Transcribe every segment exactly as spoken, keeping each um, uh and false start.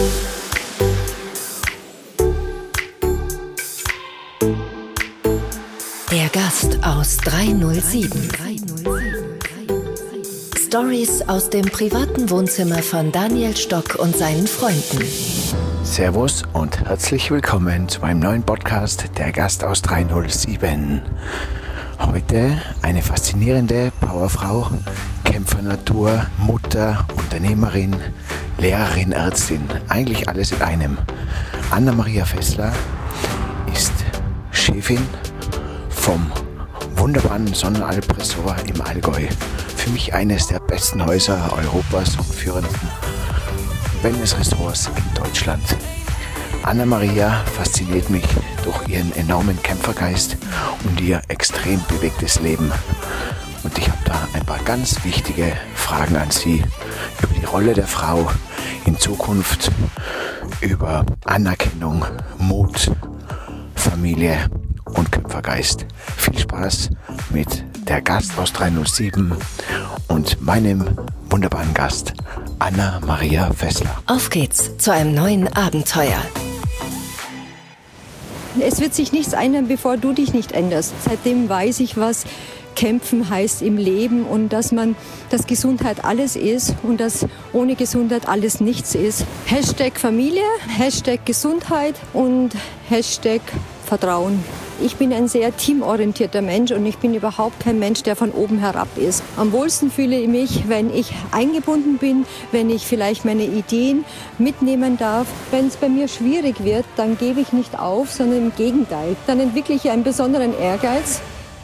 Der Gast aus dreihundertsieben. Stories aus dem privaten Wohnzimmer von Daniel Stock und seinen Freunden. Servus und herzlich willkommen zu meinem neuen Podcast Der Gast aus dreihundertsieben. Heute eine faszinierende Powerfrau, Kämpfernatur, Mutter, Unternehmerin, Lehrerin, Ärztin, eigentlich alles in einem. Anna-Maria Fessler ist Chefin vom wunderbaren Sonnenalp-Ressort im Allgäu. Für mich eines der besten Häuser Europas und führenden Wellness-Ressorts in Deutschland. Anna-Maria fasziniert mich durch ihren enormen Kämpfergeist und ihr extrem bewegtes Leben. Und ich habe da ein paar ganz wichtige Fragen an sie über die Rolle der Frau in Zukunft, über Anerkennung, Mut, Familie und Kämpfergeist. Viel Spaß mit der Gast aus dreihundertsieben und meinem wunderbaren Gast Anna-Maria Fessler. Auf geht's zu einem neuen Abenteuer. Es wird sich nichts ändern, bevor du dich nicht änderst. Seitdem weiß ich, was Kämpfen heißt im Leben und dass man, dass Gesundheit alles ist und dass ohne Gesundheit alles nichts ist. Hashtag Familie, Hashtag Gesundheit und Hashtag Vertrauen. Ich bin ein sehr teamorientierter Mensch und ich bin überhaupt kein Mensch, der von oben herab ist. Am wohlsten fühle ich mich, wenn ich eingebunden bin, wenn ich vielleicht meine Ideen mitnehmen darf. Wenn es bei mir schwierig wird, dann gebe ich nicht auf, sondern im Gegenteil. Dann entwickle ich einen besonderen Ehrgeiz.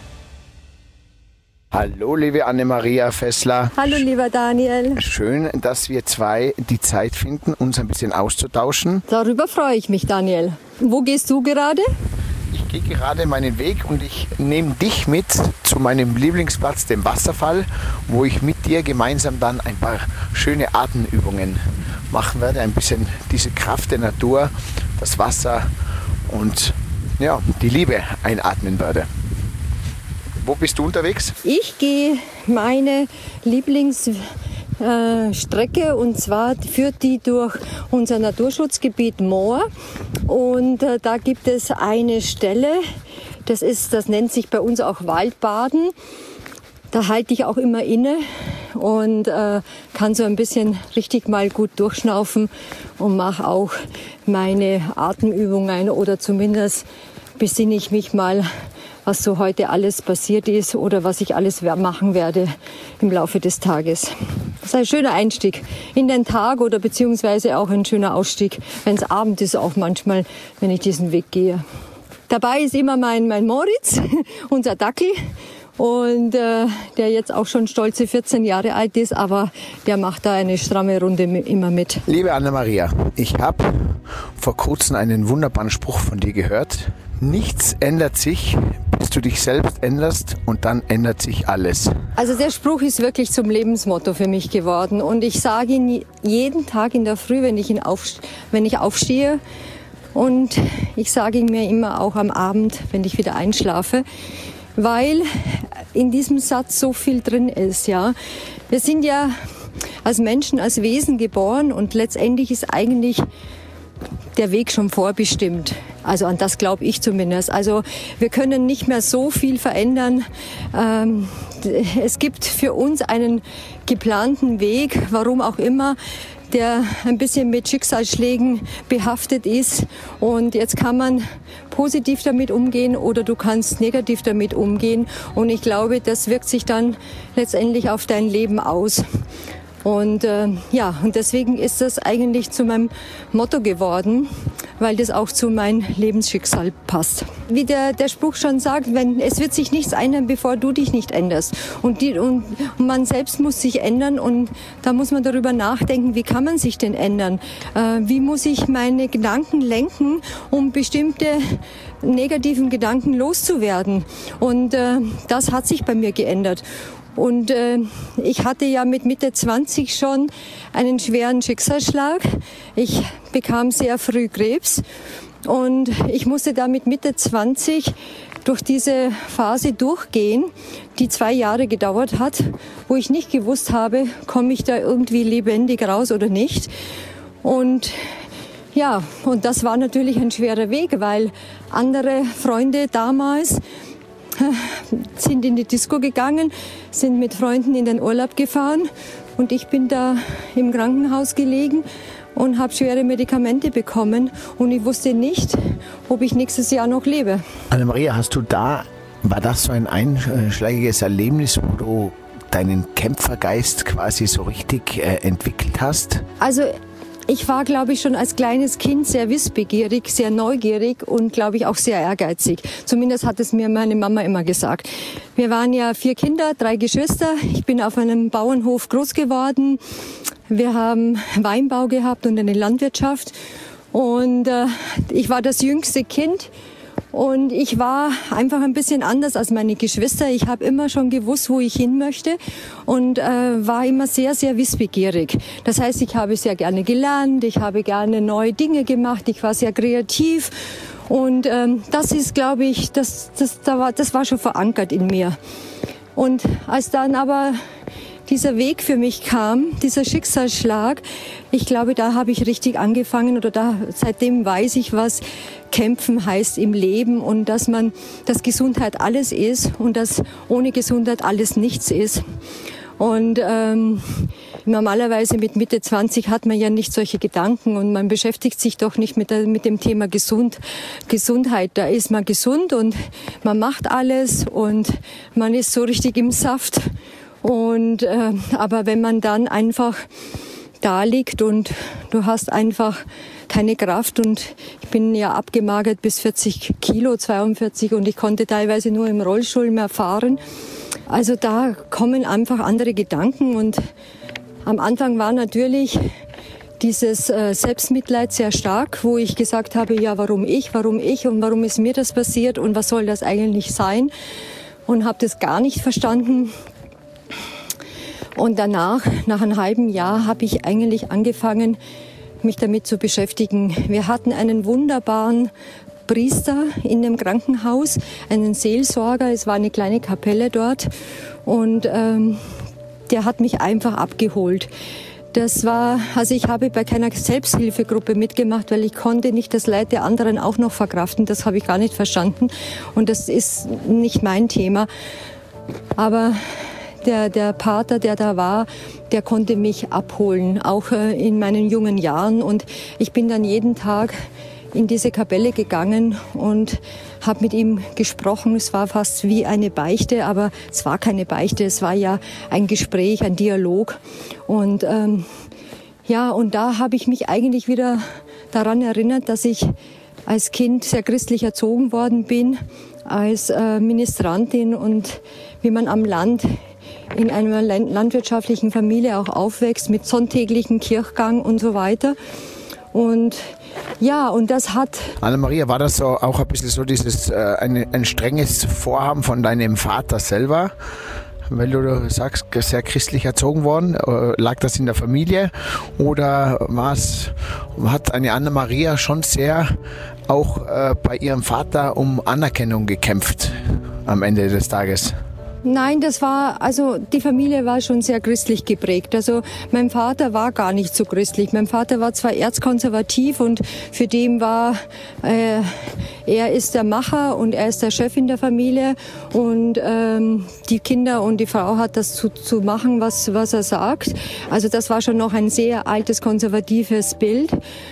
Hallo, liebe Anna-Maria Fessler. Hallo, lieber Daniel. Schön, dass wir zwei die Zeit finden, uns ein bisschen auszutauschen. Darüber freue ich mich, Daniel. Wo gehst du gerade? Ich gehe gerade meinen Weg und ich nehme dich mit zu meinem Lieblingsplatz, dem Wasserfall, wo ich mit dir gemeinsam dann ein paar schöne Atemübungen machen werde. Ein bisschen diese Kraft der Natur, das Wasser und ja, die Liebe einatmen werde. Wo bist du unterwegs? Ich gehe meine Lieblingsstrecke und zwar führt die durch unser Naturschutzgebiet Moor und äh, da gibt es eine Stelle, das ist, das nennt sich bei uns auch Waldbaden. Da halte ich auch immer inne und äh, kann so ein bisschen richtig mal gut durchschnaufen und mache auch meine Atemübungen oder zumindest besinne ich mich mal, was so heute alles passiert ist oder was ich alles machen werde im Laufe des Tages. Das ist ein schöner Einstieg in den Tag oder beziehungsweise auch ein schöner Ausstieg, wenn es Abend ist, auch manchmal, wenn ich diesen Weg gehe. Dabei ist immer mein, mein Moritz, unser Dackel, und äh, der jetzt auch schon stolze vierzehn Jahre alt ist, aber der macht da eine stramme Runde immer mit. Liebe Anna-Maria, ich habe vor kurzem einen wunderbaren Spruch von dir gehört. Nichts ändert sich, bis du dich selbst änderst und dann ändert sich alles. Also der Spruch ist wirklich zum Lebensmotto für mich geworden und ich sage ihn jeden Tag in der Früh, wenn ich, ihn auf, wenn ich aufstehe und ich sage ihn mir immer auch am Abend, wenn ich wieder einschlafe, weil in diesem Satz so viel drin ist. Ja, wir sind ja als Menschen, als Wesen geboren und letztendlich ist eigentlich der Weg schon vorbestimmt. Also an das glaube ich zumindest. Also wir können nicht mehr so viel verändern. Ähm, es gibt für uns einen geplanten Weg, warum auch immer, der ein bisschen mit Schicksalsschlägen behaftet ist. Und jetzt kann man positiv damit umgehen oder du kannst negativ damit umgehen. Und ich glaube, das wirkt sich dann letztendlich auf dein Leben aus. Und äh, ja, und deswegen ist das eigentlich zu meinem Motto geworden, weil das auch zu meinem Lebensschicksal passt. Wie der, der Spruch schon sagt, wenn, es wird sich nichts ändern, bevor du dich nicht änderst. Und, die, und, und man selbst muss sich ändern und da muss man darüber nachdenken, wie kann man sich denn ändern? Äh, wie muss ich meine Gedanken lenken, um bestimmte negativen Gedanken loszuwerden? Und äh, das hat sich bei mir geändert. Und äh, ich hatte ja mit Mitte zwanzig schon einen schweren Schicksalsschlag. Ich bekam sehr früh Krebs und ich musste da mit Mitte zwanzig durch diese Phase durchgehen, die zwei Jahre gedauert hat, wo ich nicht gewusst habe, komme ich da irgendwie lebendig raus oder nicht. Und Ja, und das war natürlich ein schwerer Weg, weil andere Freunde damals sind in die Disco gegangen, sind mit Freunden in den Urlaub gefahren und ich bin da im Krankenhaus gelegen und habe schwere Medikamente bekommen und ich wusste nicht, ob ich nächstes Jahr noch lebe. Annemaria, hast du da, war das so ein einschlägiges Erlebnis, wo du deinen Kämpfergeist quasi so richtig äh, entwickelt hast? Also ich war, glaube ich, schon als kleines Kind sehr wissbegierig, sehr neugierig und, glaube ich, auch sehr ehrgeizig. Zumindest hat es mir meine Mama immer gesagt. Wir waren ja vier Kinder, drei Geschwister. Ich bin auf einem Bauernhof groß geworden. Wir haben Weinbau gehabt und eine Landwirtschaft. Und äh, ich war das jüngste Kind. Und ich war einfach ein bisschen anders als meine Geschwister. Ich habe immer schon gewusst, wo ich hin möchte und äh, war immer sehr, sehr wissbegierig. Das heißt, ich habe sehr gerne gelernt, ich habe gerne neue Dinge gemacht, ich war sehr kreativ. Und ähm, das ist, glaube ich, das, das, das, war, das war schon verankert in mir. Und als dann aber dieser Weg für mich kam, dieser Schicksalsschlag, ich glaube, da habe ich richtig angefangen oder da seitdem weiß ich, was Kämpfen heißt im Leben und dass man, dass Gesundheit alles ist und dass ohne Gesundheit alles nichts ist. Und ähm, normalerweise mit Mitte zwanzig hat man ja nicht solche Gedanken und man beschäftigt sich doch nicht mit, der, mit dem Thema Gesund, Gesundheit. Da ist man gesund und man macht alles und man ist so richtig im Saft. Und äh, aber wenn man dann einfach da liegt und du hast einfach keine Kraft und ich bin ja abgemagert bis vierzig Kilo, zweiundvierzig und ich konnte teilweise nur im Rollstuhl mehr fahren. Also da kommen einfach andere Gedanken und am Anfang war natürlich dieses äh, Selbstmitleid sehr stark, wo ich gesagt habe, ja, warum ich, warum ich und warum ist mir das passiert und was soll das eigentlich sein und habe das gar nicht verstanden. Und danach, nach einem halben Jahr, habe ich eigentlich angefangen, mich damit zu beschäftigen. Wir hatten einen wunderbaren Priester in dem Krankenhaus, einen Seelsorger. Es war eine kleine Kapelle dort und ähm, der hat mich einfach abgeholt. Das war, also ich habe bei keiner Selbsthilfegruppe mitgemacht, weil ich konnte nicht das Leid der anderen auch noch verkraften. Das habe ich gar nicht verstanden und das ist nicht mein Thema. Aber Der, der Pater, der da war, der konnte mich abholen, auch äh, in meinen jungen Jahren. Und ich bin dann jeden Tag in diese Kapelle gegangen und habe mit ihm gesprochen. Es war fast wie eine Beichte, aber es war keine Beichte. Es war ja ein Gespräch, ein Dialog. Und ähm, ja, und da habe ich mich eigentlich wieder daran erinnert, dass ich als Kind sehr christlich erzogen worden bin, als äh, Ministrantin und wie man am Land in einer landwirtschaftlichen Familie auch aufwächst mit sonntäglichen Kirchgang und so weiter. Und ja, und das hat... Annemaria, war das so auch ein bisschen so dieses äh, ein, ein strenges Vorhaben von deinem Vater selber? Weil du sagst, sehr christlich erzogen worden, äh, lag das in der Familie oder war's, hat eine Annemaria schon sehr auch äh, bei ihrem Vater um Anerkennung gekämpft am Ende des Tages? Nein, das war, also die Familie war schon sehr christlich geprägt. Also mein Vater war gar nicht so christlich. Mein Vater war zwar erzkonservativ und für den war, äh, er ist der Macher und er ist der Chef in der Familie und ähm, die Kinder und die Frau hat das zu, zu machen, was, was er sagt. Also das war schon noch ein sehr altes, konservatives Bild.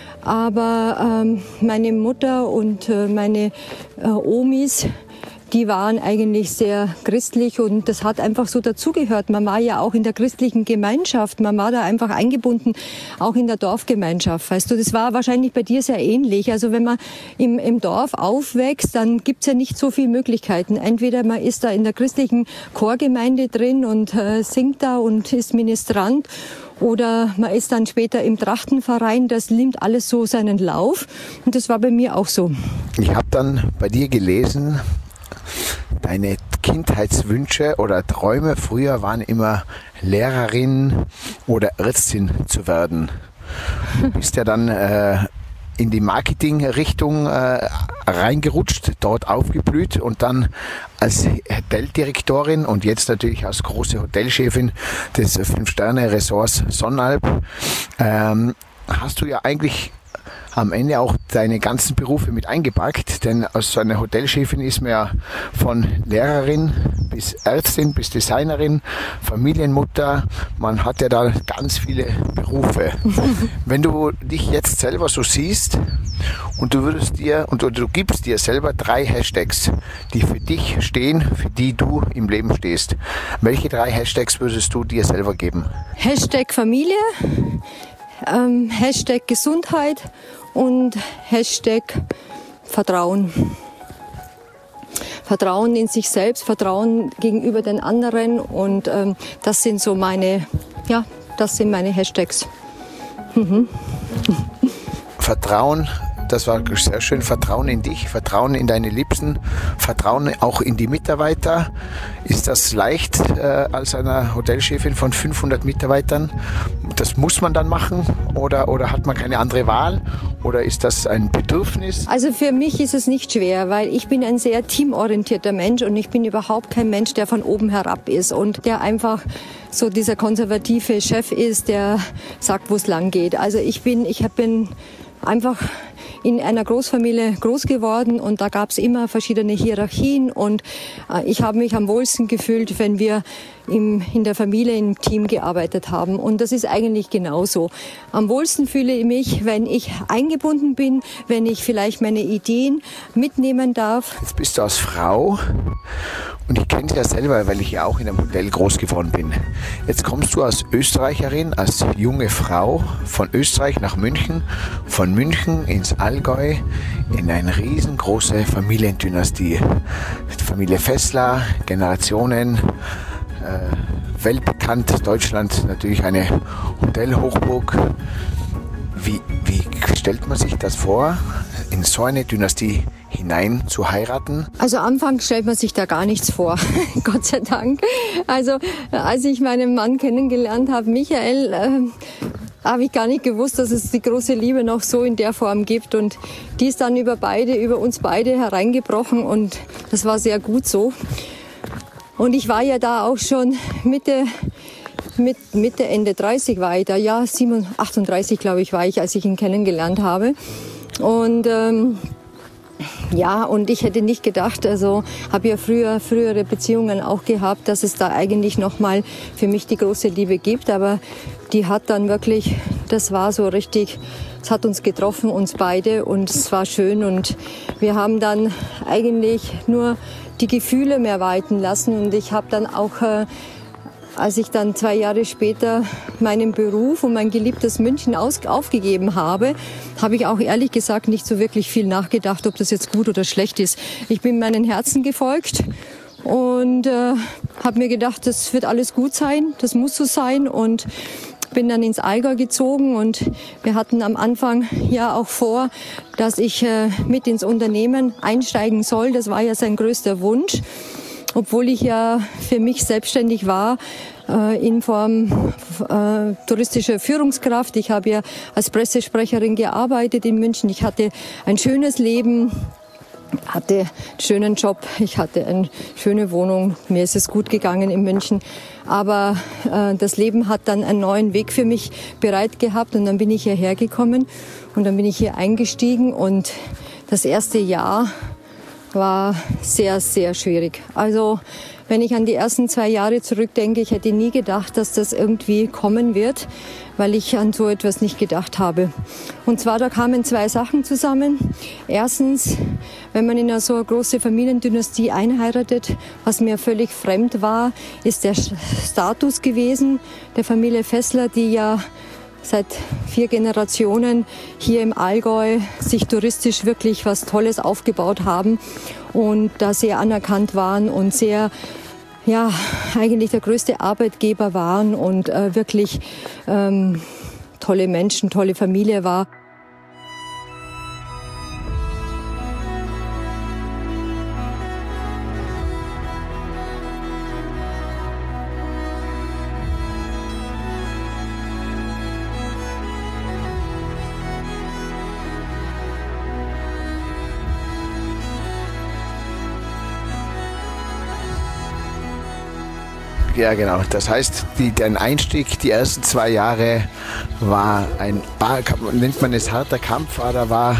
Aber ähm, meine Mutter und äh, meine äh, Omis, die waren eigentlich sehr christlich und das hat einfach so dazugehört. Man war ja auch in der christlichen Gemeinschaft, man war da einfach eingebunden, auch in der Dorfgemeinschaft. Weißt du, das war wahrscheinlich bei dir sehr ähnlich. Also wenn man im, im Dorf aufwächst, dann gibt's ja nicht so viele Möglichkeiten. Entweder man ist da in der christlichen Chorgemeinde drin und äh, singt da und ist Ministrant, oder man ist dann später im Trachtenverein, das nimmt alles so seinen Lauf. Und das war bei mir auch so. Ich habe dann bei dir gelesen, deine Kindheitswünsche oder Träume früher waren immer Lehrerin oder Ärztin zu werden. Du bist ja dann äh, in die Marketingrichtung äh, reingerutscht, dort aufgeblüht und dann als Hoteldirektorin und jetzt natürlich als große Hotelchefin des Fünf-Sterne-Resorts Sonnalp ähm, hast du ja eigentlich am Ende auch deine ganzen Berufe mit eingepackt, denn als so eine Hotelchefin ist man ja von Lehrerin bis Ärztin, bis Designerin, Familienmutter, man hat ja da ganz viele Berufe. Wenn du dich jetzt selber so siehst und du würdest dir und oder du gibst dir selber drei Hashtags, die für dich stehen, für die du im Leben stehst. Welche drei Hashtags würdest du dir selber geben? Hashtag Familie, ähm, Hashtag Gesundheit und Hashtag Vertrauen. Vertrauen in sich selbst, Vertrauen gegenüber den anderen und ähm, das sind so meine, ja, das sind meine Hashtags. Mhm. Vertrauen, das war sehr schön. Vertrauen in dich, Vertrauen in deine Liebsten, Vertrauen auch in die Mitarbeiter. Ist das leicht äh, als eine Hotelchefin von fünfhundert Mitarbeitern? Das muss man dann machen oder, oder hat man keine andere Wahl? Oder ist das ein Bedürfnis? Also für mich ist es nicht schwer, weil ich bin ein sehr teamorientierter Mensch und ich bin überhaupt kein Mensch, der von oben herab ist und der einfach so dieser konservative Chef ist, der sagt, wo es lang geht. Also ich bin, ich bin einfach in einer Großfamilie groß geworden und da gab es immer verschiedene Hierarchien und äh, ich habe mich am wohlsten gefühlt, wenn wir im, in der Familie im Team gearbeitet haben und das ist eigentlich genauso. Am wohlsten fühle ich mich, wenn ich eingebunden bin, wenn ich vielleicht meine Ideen mitnehmen darf. Jetzt bist du als Frau und ich kenne dich ja selber, weil ich ja auch in einem Hotel groß geworden bin. Jetzt kommst du als Österreicherin, als junge Frau von Österreich nach München, von München ins Allgäu in eine riesengroße Familiendynastie. Familie Fessler, Generationen, äh, weltbekannt, Deutschland natürlich eine Hotelhochburg. Wie, wie stellt man sich das vor, in so eine Dynastie hinein zu heiraten? Also anfangs stellt man sich da gar nichts vor, Gott sei Dank. Also als ich meinen Mann kennengelernt habe, Michael, äh, habe ich gar nicht gewusst, dass es die große Liebe noch so in der Form gibt und die ist dann über beide, über uns beide hereingebrochen und das war sehr gut so. Und ich war ja da auch schon Mitte, mit, Mitte Ende dreißig war ich da, ja, achtunddreißig glaube ich war ich, als ich ihn kennengelernt habe. Und ähm, ja, und ich hätte nicht gedacht, also habe ja früher frühere Beziehungen auch gehabt, dass es da eigentlich nochmal für mich die große Liebe gibt, aber die hat dann wirklich, das war so richtig, es hat uns getroffen, uns beide und es war schön und wir haben dann eigentlich nur die Gefühle mehr walten lassen und ich habe dann auch, äh, als ich dann zwei Jahre später meinen Beruf und mein geliebtes München aus, aufgegeben habe, habe ich auch ehrlich gesagt nicht so wirklich viel nachgedacht, ob das jetzt gut oder schlecht ist. Ich bin meinen Herzen gefolgt und äh, habe mir gedacht, das wird alles gut sein, das muss so sein und bin dann ins Allgäu gezogen und wir hatten am Anfang ja auch vor, dass ich äh, mit ins Unternehmen einsteigen soll. Das war ja sein größter Wunsch, obwohl ich ja für mich selbstständig war äh, in Form äh, touristischer Führungskraft. Ich habe ja als Pressesprecherin gearbeitet in München. Ich hatte ein schönes Leben, hatte einen schönen Job, ich hatte eine schöne Wohnung, mir ist es gut gegangen in München. Aber äh, das Leben hat dann einen neuen Weg für mich bereit gehabt und dann bin ich hierher gekommen und dann bin ich hier eingestiegen und das erste Jahr war sehr, sehr schwierig. Also wenn ich an die ersten zwei Jahre zurückdenke, ich hätte nie gedacht, dass das irgendwie kommen wird, weil ich an so etwas nicht gedacht habe. Und zwar, da kamen zwei Sachen zusammen. Erstens, wenn man in eine so eine große Familiendynastie einheiratet, was mir völlig fremd war, ist der Status gewesen der Familie Fessler, die ja seit vier Generationen hier im Allgäu sich touristisch wirklich was Tolles aufgebaut haben und da sehr anerkannt waren und sehr, ja, eigentlich der größte Arbeitgeber waren und äh, wirklich ähm, tolle Menschen, tolle Familie war. Ja, genau. Das heißt, die, dein Einstieg, die ersten zwei Jahre war ein, nennt man es harter Kampf, oder war,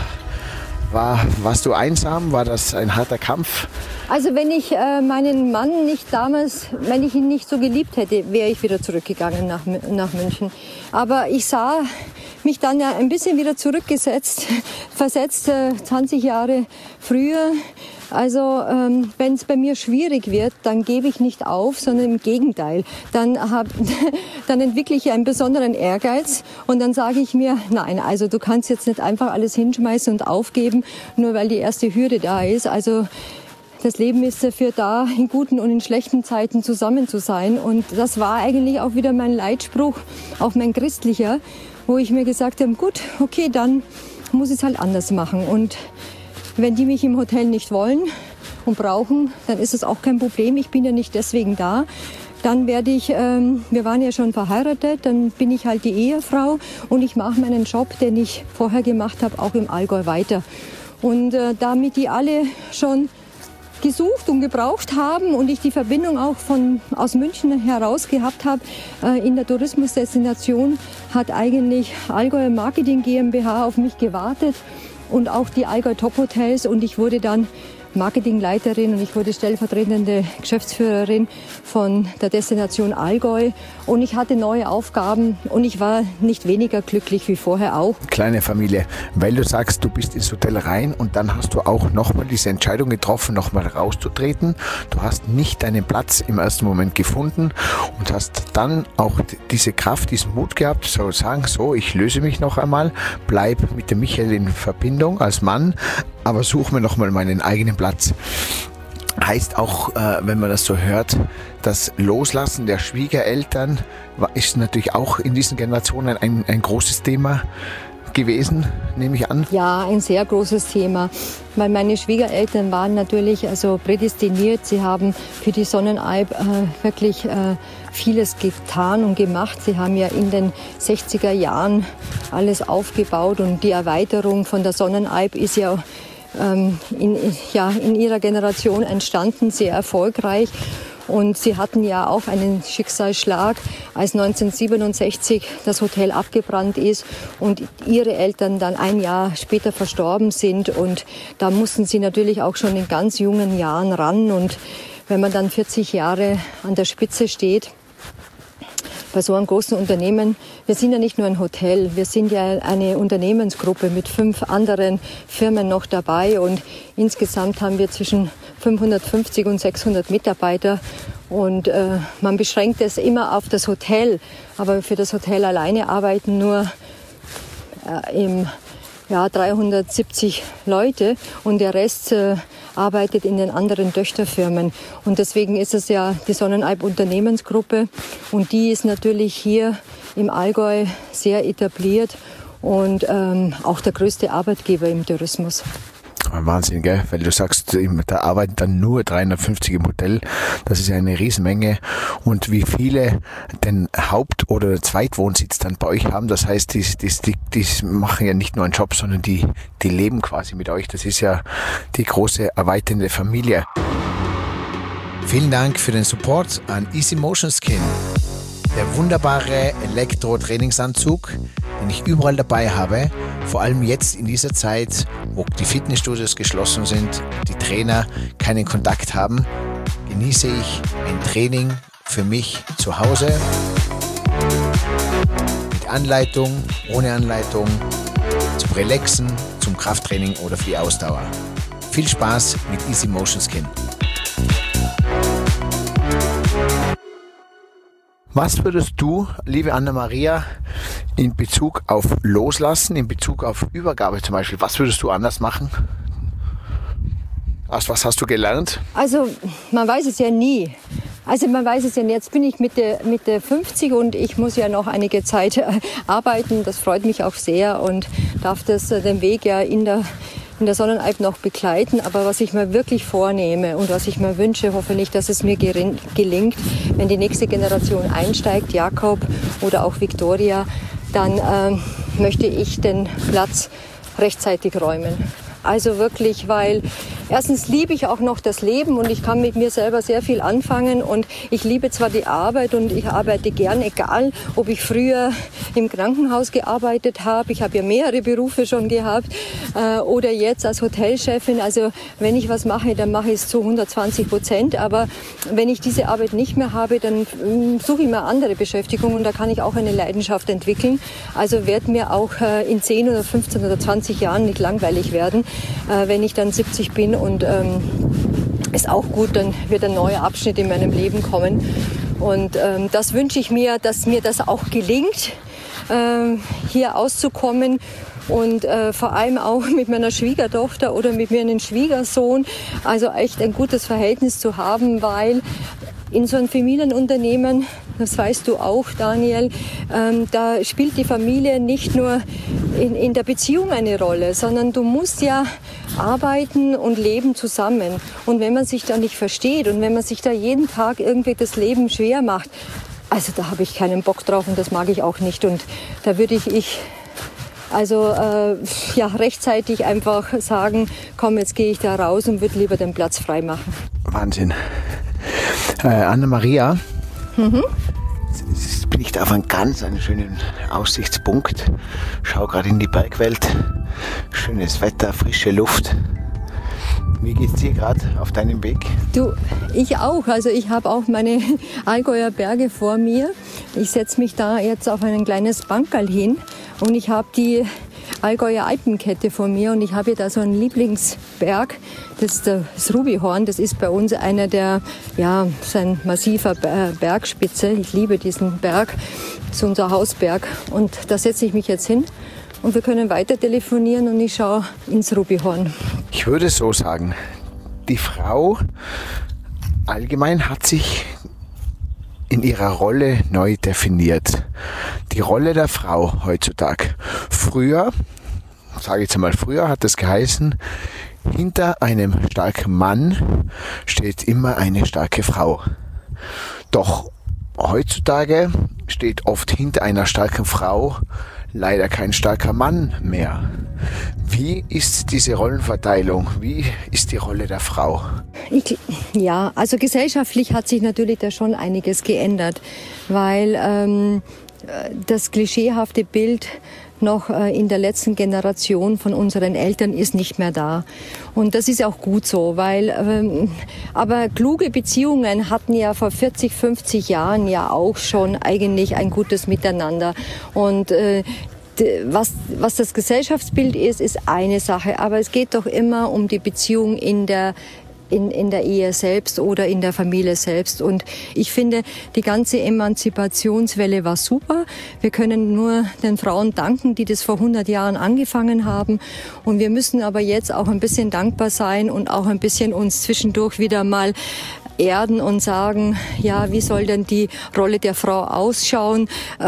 war, warst du einsam? War das ein harter Kampf? Also wenn ich äh, meinen Mann nicht damals, wenn ich ihn nicht so geliebt hätte, wäre ich wieder zurückgegangen nach, nach München. Aber ich sah mich dann ja ein bisschen wieder zurückgesetzt, versetzt äh, zwanzig Jahre früher. Also ähm, wenn es bei mir schwierig wird, dann gebe ich nicht auf, sondern im Gegenteil. Dann, hab, dann entwickle ich einen besonderen Ehrgeiz und dann sage ich mir, nein, also du kannst jetzt nicht einfach alles hinschmeißen und aufgeben, nur weil die erste Hürde da ist. Also das Leben ist dafür da, in guten und in schlechten Zeiten zusammen zu sein. Und das war eigentlich auch wieder mein Leitspruch, auch mein christlicher, wo ich mir gesagt habe, gut, okay, dann muss ich es halt anders machen. Und wenn die mich im Hotel nicht wollen und brauchen, dann ist es auch kein Problem. Ich bin ja nicht deswegen da. Dann werde ich, ähm, wir waren ja schon verheiratet, dann bin ich halt die Ehefrau und ich mache meinen Job, den ich vorher gemacht habe, auch im Allgäu weiter. Und äh, damit die alle schon gesucht und gebraucht haben und ich die Verbindung auch von, aus München heraus gehabt habe, äh, in der Tourismusdestination hat eigentlich Allgäu Marketing GmbH auf mich gewartet und auch die Allgäu Top Hotels und ich wurde dann Marketingleiterin und ich wurde stellvertretende Geschäftsführerin von der Destination Allgäu und ich hatte neue Aufgaben und ich war nicht weniger glücklich wie vorher auch. Kleine Familie, weil du sagst, du bist ins Hotel rein und dann hast du auch nochmal diese Entscheidung getroffen, nochmal rauszutreten. Du hast nicht deinen Platz im ersten Moment gefunden und hast dann auch diese Kraft, diesen Mut gehabt, zu sagen, so, ich löse mich noch einmal, bleib mit dem Michael in Verbindung als Mann, aber suche mir nochmal meinen eigenen Platz. Heißt auch, äh, wenn man das so hört, das Loslassen der Schwiegereltern ist natürlich auch in diesen Generationen ein, ein großes Thema gewesen, nehme ich an. Ja, ein sehr großes Thema, weil meine Schwiegereltern waren natürlich also prädestiniert. Sie haben für die Sonnenalp äh, wirklich äh, vieles getan und gemacht. Sie haben ja in den sechziger Jahren alles aufgebaut und die Erweiterung von der Sonnenalp ist ja ähm, in, ja, in ihrer Generation entstanden, sehr erfolgreich. Und sie hatten ja auch einen Schicksalsschlag, als neunzehnhundertsiebenundsechzig das Hotel abgebrannt ist und ihre Eltern dann ein Jahr später verstorben sind. Und da mussten sie natürlich auch schon in ganz jungen Jahren ran. Und wenn man dann vierzig Jahre an der Spitze steht, bei so einem großen Unternehmen, wir sind ja nicht nur ein Hotel, wir sind ja eine Unternehmensgruppe mit fünf anderen Firmen noch dabei und insgesamt haben wir zwischen fünfhundertfünfzig und sechshundert Mitarbeiter und äh, man beschränkt es immer auf das Hotel, aber für das Hotel alleine arbeiten nur äh, im ja, dreihundertsiebzig Leute und der Rest äh, arbeitet in den anderen Töchterfirmen. Und deswegen ist es ja die Sonnenalp Unternehmensgruppe und die ist natürlich hier im Allgäu sehr etabliert und ähm, auch der größte Arbeitgeber im Tourismus. Wahnsinn, gell? Weil du sagst, da arbeiten dann nur dreihundertfünfzig im Hotel. Das ist ja eine Riesenmenge. Und wie viele den Haupt- oder Zweitwohnsitz dann bei euch haben, das heißt, die, die, die, die machen ja nicht nur einen Job, sondern die, die leben quasi mit euch. Das ist ja die große erweiternde Familie. Vielen Dank für den Support an Easy Motion Skin. Der wunderbare Elektro-Trainingsanzug, den ich überall dabei habe, vor allem jetzt in dieser Zeit, wo die Fitnessstudios geschlossen sind, die Trainer keinen Kontakt haben, genieße ich ein Training für mich zu Hause mit Anleitung, ohne Anleitung, zum Relaxen, zum Krafttraining oder für die Ausdauer. Viel Spaß mit Easy Motion Skin. Was würdest du, liebe Anna-Maria, in Bezug auf Loslassen, in Bezug auf Übergabe zum Beispiel, was würdest du anders machen? Was, was hast du gelernt? Also man weiß es ja nie. Also man weiß es ja nicht. Jetzt bin ich Mitte, Mitte fünfzig und ich muss ja noch einige Zeit arbeiten. Das freut mich auch sehr und darf das, den Weg ja in der in der Sonnenalp noch begleiten, aber was ich mir wirklich vornehme und was ich mir wünsche, hoffentlich, dass es mir gelingt, wenn die nächste Generation einsteigt, Jakob oder auch Victoria, dann äh, möchte ich den Platz rechtzeitig räumen. Also wirklich, weil erstens liebe ich auch noch das Leben und ich kann mit mir selber sehr viel anfangen und ich liebe zwar die Arbeit und ich arbeite gern, egal ob ich früher im Krankenhaus gearbeitet habe, ich habe ja mehrere Berufe schon gehabt, äh, oder jetzt als Hotelchefin. Also wenn ich was mache, dann mache ich es zu hundertzwanzig Prozent, aber wenn ich diese Arbeit nicht mehr habe, dann äh, suche ich mir andere Beschäftigung und da kann ich auch eine Leidenschaft entwickeln. Also wird mir auch äh, in zehn oder fünfzehn oder zwanzig Jahren nicht langweilig werden, äh, wenn ich dann siebzig bin und ähm, ist auch gut, dann wird ein neuer Abschnitt in meinem Leben kommen. Und ähm, das wünsche ich mir, dass mir das auch gelingt, äh, hier auszukommen und äh, vor allem auch mit meiner Schwiegertochter oder mit meinem Schwiegersohn, also echt ein gutes Verhältnis zu haben, weil in so einem Familienunternehmen, das weißt du auch, Daniel, ähm, da spielt die Familie nicht nur in, in der Beziehung eine Rolle, sondern du musst ja arbeiten und leben zusammen. Und wenn man sich da nicht versteht und wenn man sich da jeden Tag irgendwie das Leben schwer macht, also da habe ich keinen Bock drauf und das mag ich auch nicht. Und da würde ich, ich also äh, ja, rechtzeitig einfach sagen, komm, jetzt gehe ich da raus und würde lieber den Platz frei machen. Wahnsinn. Äh, Anna-Maria, mhm. Jetzt bin ich da auf einem ganz einen schönen Aussichtspunkt. Schau gerade in die Bergwelt. Schönes Wetter, frische Luft. Wie geht's dir gerade auf deinem Weg? Du, ich auch. Also ich habe auch meine Allgäuer Berge vor mir. Ich setze mich da jetzt auf ein kleines Bankerl hin und ich habe die Allgäuer Alpenkette vor mir und ich habe da so einen Lieblingsberg, das ist das Rubihorn. Das ist bei uns einer der, ja, so ein massiver Bergspitze. Ich liebe diesen Berg, das ist unser Hausberg und da setze ich mich jetzt hin und wir können weiter telefonieren und ich schaue ins Rubihorn. Ich würde so sagen, die Frau allgemein hat sich in ihrer Rolle neu definiert. Die Rolle der Frau heutzutage. Früher, sage ich jetzt mal früher, hat es geheißen, hinter einem starken Mann steht immer eine starke Frau. Doch heutzutage steht oft hinter einer starken Frau leider kein starker Mann mehr. Wie ist diese Rollenverteilung? Wie ist die Rolle der Frau? Ich, ja, also gesellschaftlich hat sich natürlich da schon einiges geändert, weil ähm, das klischeehafte Bild noch in der letzten Generation von unseren Eltern ist nicht mehr da. Und das ist auch gut so, weil, ähm, aber kluge Beziehungen hatten ja vor vierzig, fünfzig Jahren ja auch schon eigentlich ein gutes Miteinander. Und äh, was, was das Gesellschaftsbild ist, ist eine Sache. Aber es geht doch immer um die Beziehung in der In, in der Ehe selbst oder in der Familie selbst. Und ich finde, die ganze Emanzipationswelle war super. Wir können nur den Frauen danken, die das vor hundert Jahren angefangen haben. Und wir müssen aber jetzt auch ein bisschen dankbar sein und auch ein bisschen uns zwischendurch wieder mal erden und sagen, ja, wie soll denn die Rolle der Frau ausschauen?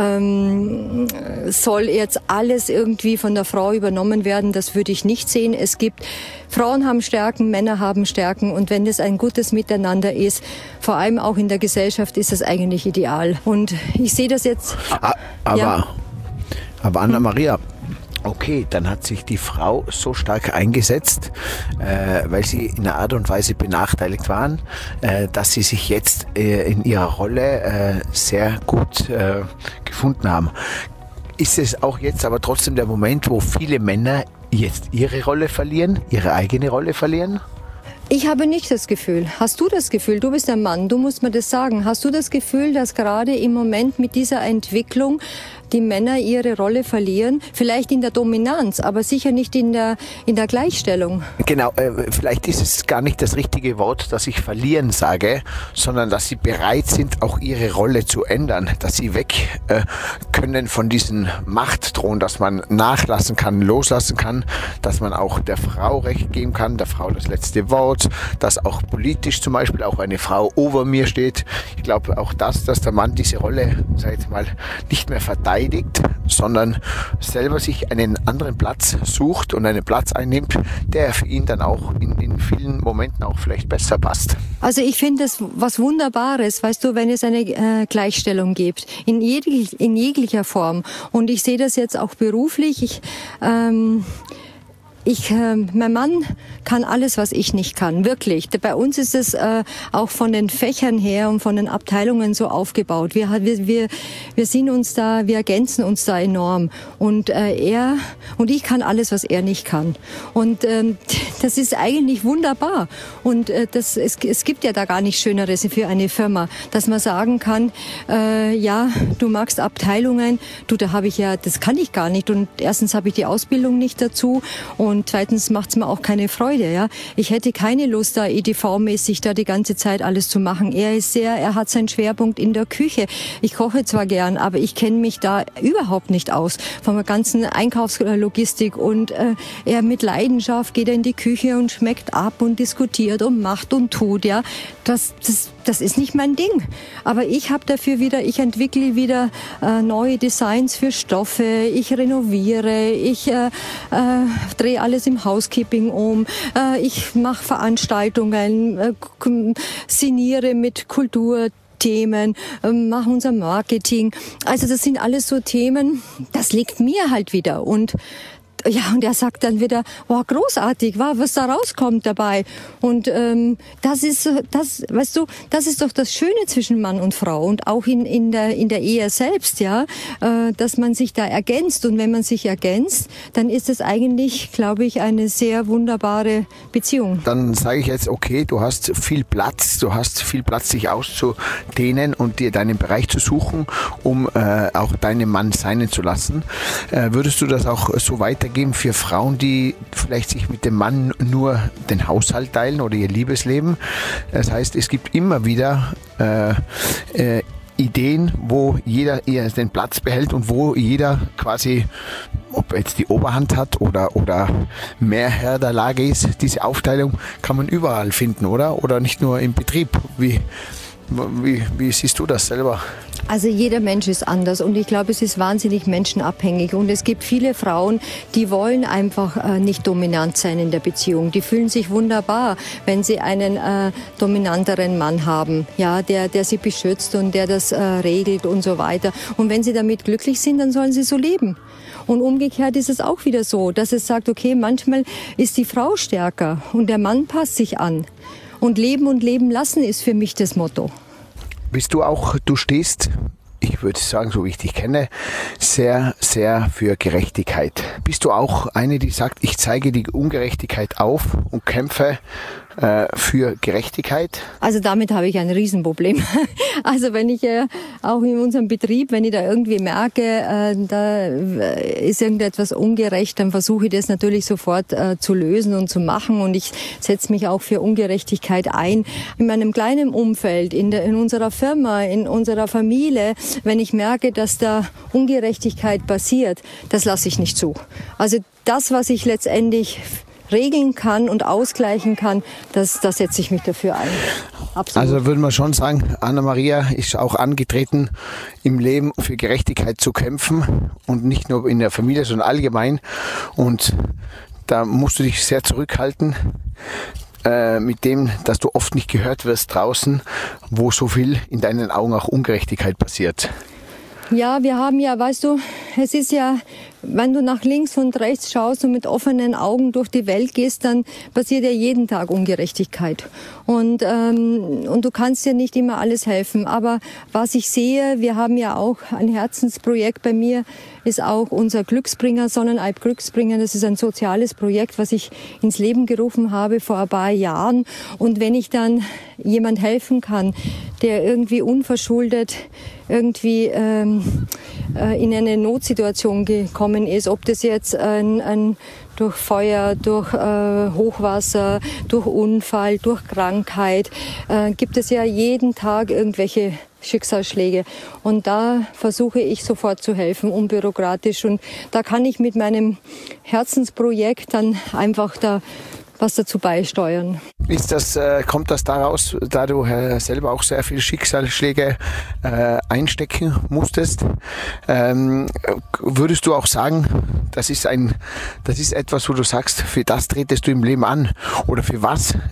Ähm, soll jetzt alles irgendwie von der Frau übernommen werden? Das würde ich nicht sehen. Es gibt, Frauen haben Stärken, Männer haben Stärken und wenn es ein gutes Miteinander ist, vor allem auch in der Gesellschaft, ist das eigentlich ideal. Und ich sehe das jetzt. Aber, ja. aber Anna-Maria, okay, dann hat sich die Frau so stark eingesetzt, äh, weil sie in einer Art und Weise benachteiligt waren, äh, dass sie sich jetzt äh, in ihrer Rolle äh, sehr gut äh, gefunden haben. Ist es auch jetzt aber trotzdem der Moment, wo viele Männer jetzt ihre Rolle verlieren, ihre eigene Rolle verlieren? Ich habe nicht das Gefühl. Hast du das Gefühl? Du bist ein Mann, du musst mir das sagen. Hast du das Gefühl, dass gerade im Moment mit dieser Entwicklung die Männer ihre Rolle verlieren? Vielleicht in der Dominanz, aber sicher nicht in der, in der Gleichstellung. Genau, äh, vielleicht ist es gar nicht das richtige Wort, dass ich verlieren sage, sondern dass sie bereit sind, auch ihre Rolle zu ändern, dass sie weg äh, können von diesem Machtthron, dass man nachlassen kann, loslassen kann, dass man auch der Frau Recht geben kann, der Frau das letzte Wort, dass auch politisch zum Beispiel auch eine Frau über mir steht. Ich glaube auch das, dass der Mann diese Rolle, sag ich mal, nicht mehr verteidigt, sondern selber sich einen anderen Platz sucht und einen Platz einnimmt, der für ihn dann auch in, in vielen Momenten auch vielleicht besser passt. Also ich finde es was Wunderbares, weißt du, wenn es eine äh, Gleichstellung gibt, in, jeglich, in jeglicher Form. Und ich sehe das jetzt auch beruflich. Ich, ähm, ich, äh, mein Mann kann alles, was ich nicht kann, wirklich. Bei uns ist es äh, auch von den Fächern her und von den Abteilungen so aufgebaut. Wir, wir, wir, wir sind uns da, wir ergänzen uns da enorm. Und äh, er und ich kann alles, was er nicht kann. Und ähm, das ist eigentlich wunderbar. Und äh, das, es, es gibt ja da gar nichts Schöneres für eine Firma, dass man sagen kann, äh, ja, du magst Abteilungen, du, da habe ich ja, das kann ich gar nicht. Und erstens habe ich die Ausbildung nicht dazu. Und Und zweitens macht es mir auch keine Freude. Ja, ich hätte keine Lust, da E D V-mäßig da die ganze Zeit alles zu machen. Er ist sehr, er hat seinen Schwerpunkt in der Küche. Ich koche zwar gern, aber ich kenne mich da überhaupt nicht aus von der ganzen Einkaufslogistik. Und äh, er mit Leidenschaft geht er in die Küche und schmeckt ab und diskutiert und macht und tut. Ja, das, das, das ist nicht mein Ding. Aber ich habe dafür wieder, ich entwickle wieder äh, neue Designs für Stoffe. Ich renoviere, ich äh, äh, drehe alles im Housekeeping um. Äh, ich mache Veranstaltungen, äh, sinniere mit Kulturthemen, äh, mache unser Marketing. Also das sind alles so Themen, das liegt mir halt wieder. Und ja, und er sagt dann wieder, wow, großartig, wow, was da rauskommt dabei. Und ähm, das ist, das, weißt du, das ist doch das Schöne zwischen Mann und Frau und auch in in der in der Ehe selbst, ja, äh, dass man sich da ergänzt. Und wenn man sich ergänzt, dann ist es eigentlich, glaube ich, eine sehr wunderbare Beziehung. Dann sage ich jetzt, okay, du hast viel Platz, du hast viel Platz, dich auszudehnen und dir deinen Bereich zu suchen, um äh, auch deinen Mann sein zu lassen. Äh, würdest du das auch so weitergeben für Frauen, die vielleicht sich mit dem Mann nur den Haushalt teilen oder ihr Liebesleben? Das heißt, es gibt immer wieder äh, äh, Ideen, wo jeder eher den Platz behält und wo jeder quasi, ob er jetzt die Oberhand hat oder, oder mehr Herr der Lage ist, diese Aufteilung kann man überall finden, oder? Oder nicht nur im Betrieb. Wie, wie, wie siehst du das selber? Also jeder Mensch ist anders und ich glaube, es ist wahnsinnig menschenabhängig und es gibt viele Frauen, die wollen einfach äh, nicht dominant sein in der Beziehung. Die fühlen sich wunderbar, wenn sie einen äh, dominanteren Mann haben, ja, der, der sie beschützt und der das äh, regelt und so weiter. Und wenn sie damit glücklich sind, dann sollen sie so leben. Und umgekehrt ist es auch wieder so, dass es sagt, okay, manchmal ist die Frau stärker und der Mann passt sich an. Und leben und leben lassen ist für mich das Motto. Bist du auch, du stehst, ich würde sagen, so wie ich dich kenne, sehr, sehr für Gerechtigkeit. Bist du auch eine, die sagt, ich zeige die Ungerechtigkeit auf und kämpfe äh, für Gerechtigkeit? Also damit habe ich ein Riesenproblem. Also wenn ich äh, auch in unserem Betrieb, wenn ich da irgendwie merke, äh, da ist irgendetwas ungerecht, dann versuche ich das natürlich sofort äh, zu lösen und zu machen. Und ich setze mich auch für Ungerechtigkeit ein. In meinem kleinen Umfeld, in, der, in unserer Firma, in unserer Familie, wenn ich merke, dass da Ungerechtigkeit passiert, das lasse ich nicht zu. Also das, was ich letztendlich regeln kann und ausgleichen kann, das, da setze ich mich dafür ein. Absolut. Also würden wir schon sagen, Anna-Maria ist auch angetreten, im Leben für Gerechtigkeit zu kämpfen und nicht nur in der Familie, sondern allgemein. Und da musst du dich sehr zurückhalten äh, mit dem, dass du oft nicht gehört wirst draußen, wo so viel in deinen Augen auch Ungerechtigkeit passiert. Ja, wir haben ja, weißt du, es ist ja, wenn du nach links und rechts schaust und mit offenen Augen durch die Welt gehst, dann passiert ja jeden Tag Ungerechtigkeit. Und, ähm, und du kannst dir nicht immer alles helfen. Aber was ich sehe, wir haben ja auch ein Herzensprojekt bei mir, ist auch unser Glücksbringer, Sonnenalp Glücksbringer. Das ist ein soziales Projekt, was ich ins Leben gerufen habe vor ein paar Jahren. Und wenn ich dann jemand helfen kann, der irgendwie unverschuldet irgendwie ähm, äh, in eine Notsituation gekommen ist, ob das jetzt ein, ein durch Feuer, durch äh, Hochwasser, durch Unfall, durch Krankheit, äh, gibt es ja jeden Tag irgendwelche Schicksalsschläge. Und da versuche ich sofort zu helfen, unbürokratisch. Und da kann ich mit meinem Herzensprojekt dann einfach da was dazu beisteuern. Ist das, äh, kommt das daraus, da du äh, selber auch sehr viele Schicksalsschläge äh, einstecken musstest? Ähm, würdest du auch sagen, das ist ein, das ist etwas, wo du sagst, für das tretest du im Leben an? Oder für was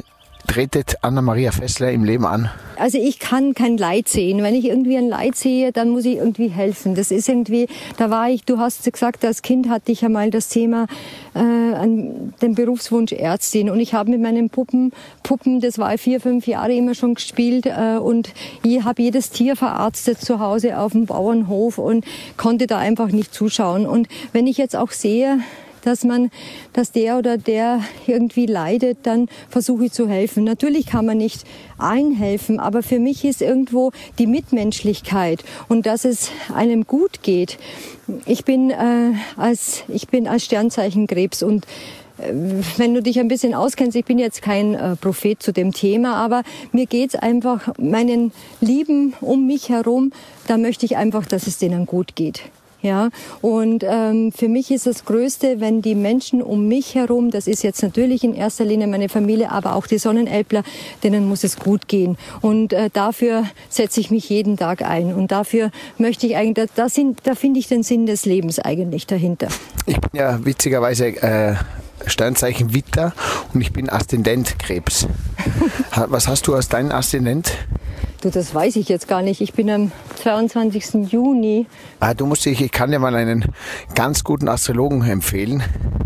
tretet Anna-Maria Fessler im Leben an? Also ich kann kein Leid sehen. Wenn ich irgendwie ein Leid sehe, dann muss ich irgendwie helfen. Das ist irgendwie, da war ich, du hast gesagt, als Kind hatte ich einmal das Thema, äh, an den Berufswunsch Ärztin. Und ich habe mit meinen Puppen, Puppen, das war vier, fünf Jahre immer schon gespielt. Äh, und ich habe jedes Tier verarztet zu Hause auf dem Bauernhof und konnte da einfach nicht zuschauen. Und wenn ich jetzt auch sehe, dass man, dass der oder der irgendwie leidet, dann versuche ich zu helfen. Natürlich kann man nicht allen helfen, aber für mich ist irgendwo die Mitmenschlichkeit und dass es einem gut geht. Ich bin äh, als ich bin als Sternzeichen Krebs und äh, wenn du dich ein bisschen auskennst, ich bin jetzt kein äh, Prophet zu dem Thema, aber mir geht's einfach, meinen Lieben um mich herum, da möchte ich einfach, dass es denen gut geht. Ja, und ähm, für mich ist das Größte, wenn die Menschen um mich herum, das ist jetzt natürlich in erster Linie meine Familie, aber auch die Sonnenelbler, denen muss es gut gehen. Und äh, dafür setze ich mich jeden Tag ein. Und dafür möchte ich eigentlich, da, sind, da finde ich den Sinn des Lebens eigentlich dahinter. Ich bin ja witzigerweise äh, Sternzeichen Witter und ich bin Aszendent Krebs. Was hast du als deinen Aszendent? Du, das weiß ich jetzt gar nicht. Ich bin am zweiundzwanzigsten Juni. Ah, du musst dich, ich kann dir mal einen ganz guten Astrologen empfehlen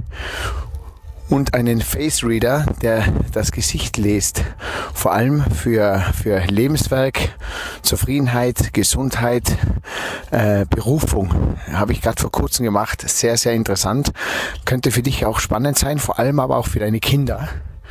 und einen Face Reader, der das Gesicht liest. Vor allem für, für Lebenswerk, Zufriedenheit, Gesundheit, äh, Berufung. Habe ich gerade vor kurzem gemacht. Sehr, sehr interessant. Könnte für dich auch spannend sein, vor allem aber auch für deine Kinder.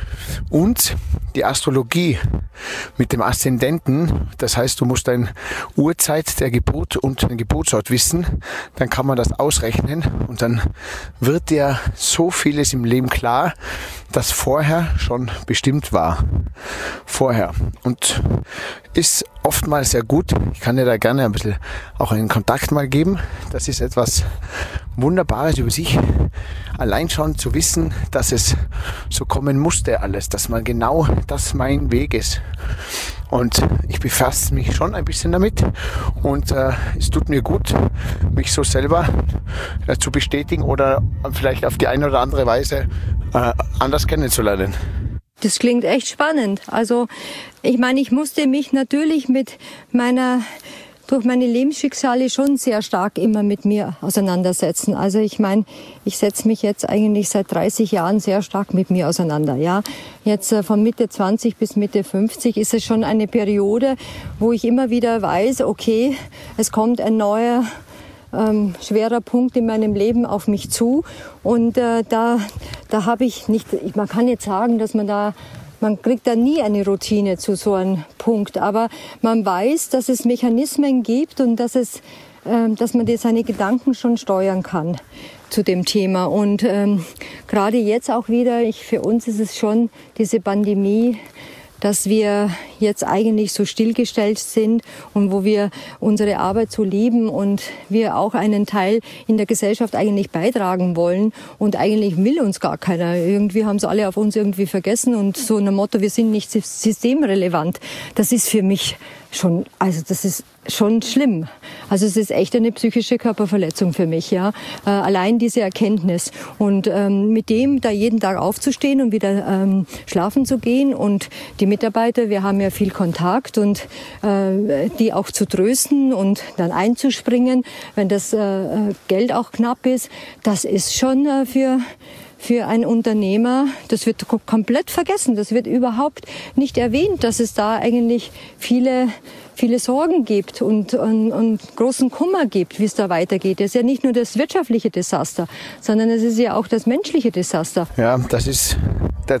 Und die Astrologie mit dem Aszendenten, das heißt, du musst deine Uhrzeit der Geburt und den Geburtsort wissen, dann kann man das ausrechnen und dann wird dir so vieles im Leben klar, das vorher schon bestimmt war. Vorher. Und ist oftmals sehr gut. Ich kann dir da gerne ein bisschen auch einen Kontakt mal geben. Das ist etwas Wunderbares über sich. Allein schon zu wissen, dass es so kommen musste alles, dass man genau das mein Weg ist. Und ich befasse mich schon ein bisschen damit und äh, es tut mir gut, mich so selber äh, zu bestätigen oder vielleicht auf die eine oder andere Weise äh, anders kennenzulernen. Das klingt echt spannend. Also ich meine, ich musste mich natürlich mit meiner durch meine Lebensschicksale schon sehr stark immer mit mir auseinandersetzen. Also ich meine, ich setze mich jetzt eigentlich seit dreißig Jahren sehr stark mit mir auseinander. Ja, jetzt äh, von Mitte zwanzig bis Mitte fünfzig ist es schon eine Periode, wo ich immer wieder weiß, okay, es kommt ein neuer ähm, schwerer Punkt in meinem Leben auf mich zu und äh, da da habe ich nicht, man kann jetzt sagen, dass man da Man kriegt da nie eine Routine zu so einem Punkt, aber man weiß, dass es Mechanismen gibt und dass es, äh, dass man die, seine Gedanken schon steuern kann zu dem Thema. Und ähm, gerade jetzt auch wieder, ich, für uns ist es schon diese Pandemie, dass wir jetzt eigentlich so stillgestellt sind und wo wir unsere Arbeit so lieben und wir auch einen Teil in der Gesellschaft eigentlich beitragen wollen und eigentlich will uns gar keiner. Irgendwie haben sie alle auf uns irgendwie vergessen und so ein Motto, wir sind nicht systemrelevant. Das ist für mich schon, also das ist schon schlimm. Also es ist echt eine psychische Körperverletzung für mich, ja. Äh, allein diese Erkenntnis und ähm, mit dem da jeden Tag aufzustehen und wieder ähm, schlafen zu gehen und die Mitarbeiter, wir haben ja viel Kontakt und äh, die auch zu trösten und dann einzuspringen, wenn das äh, Geld auch knapp ist, das ist schon äh, für Für einen Unternehmer, das wird komplett vergessen. Das wird überhaupt nicht erwähnt, dass es da eigentlich viele, viele Sorgen gibt und, und, und großen Kummer gibt, wie es da weitergeht. Es ist ja nicht nur das wirtschaftliche Desaster, sondern es ist ja auch das menschliche Desaster. Ja, das ist der